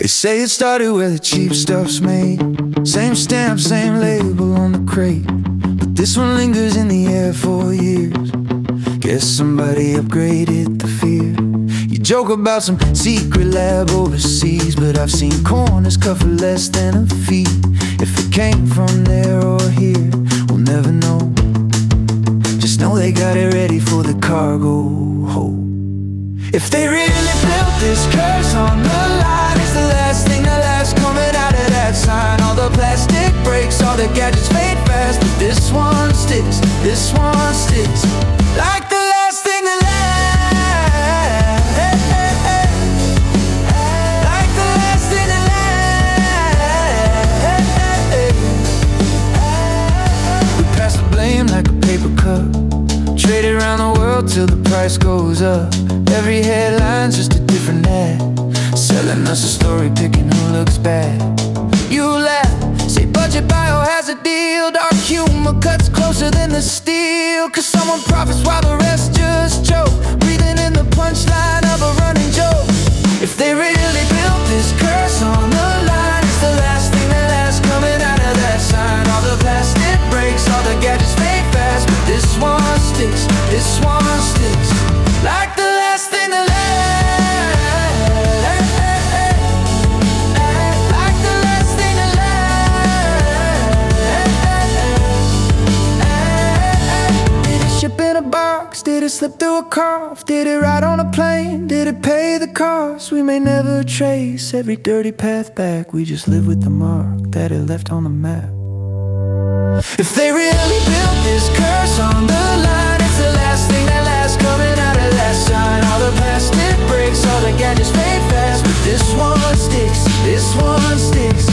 They say it started where the cheap stuff's made. Same stamp, same label on the crate, but this one lingers in the air for years. Guess somebody upgraded the fear. You joke about some secret lab overseas, but I've seen corners cut for less than a fee. If it came from there or here, we'll never know. Just know they got it ready for the cargo hold. If they really built this curse on the line, it's the last thing that lasts coming out of that sign. All the plastic breaks, all the gadgets fade fast, but this one sticks, this one sticks. Like the last thing that lasts, like the last thing that lasts. We pass the blame like a paper cup, trade it around the world till the price goes up. Every headline's just a different ad, selling us a story, picking who looks bad. You laugh, say budget bio has a deal. Dark humor cuts closer than the steel, 'cause someone profits while the rest just choke, breathing in the punchline of a running joke. If they really built this curse on the line, it's the last thing that lasts coming out of that sign. All the plastic breaks, all the gadgets fade fast, but this one sticks, this one sticks. Like the last thing that lasts, like the last thing that lasts. Did it ship in a box? Did it slip through a cough? Did it ride on a plane? Did it pay the cost? We may never trace every dirty path back. We just live with the mark that it left on the map. If they really built this curse on the line, it's the last thing that lasts coming out of that sign. All the plastic breaks, all the gadgets fade fast, but this one sticks, this one sticks.